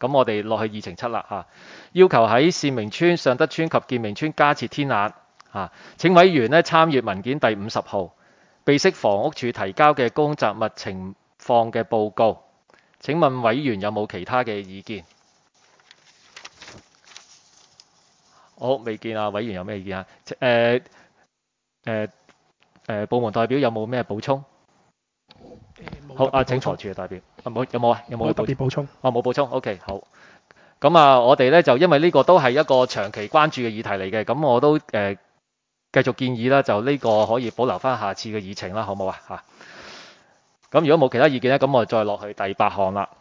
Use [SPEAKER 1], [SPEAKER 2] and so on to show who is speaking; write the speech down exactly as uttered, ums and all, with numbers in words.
[SPEAKER 1] 咁我哋落去議程七啦嚇，要求喺善明村、尚德村及建明村加設天眼嚇。請委員咧參閱文件第五十號，備悉房屋署提交嘅公雜物情況嘅報告。請問委員有冇其他嘅意見？好，未見啊，委員有咩意見啊？誒誒誒，部門代表有冇咩補充？好啊，請財署嘅代表，有冇有冇啊？有冇
[SPEAKER 2] 冇特別補充？
[SPEAKER 1] 哦，冇補充。OK， 好。咁啊，我哋咧就因為呢個都係一個長期關注嘅議題嚟嘅，咁我都誒、呃、繼續建議啦，就呢個可以保留翻下次嘅議程啦，好唔好啊？嚇。咁如果冇其他意見咧，咁我再落去第八項啦。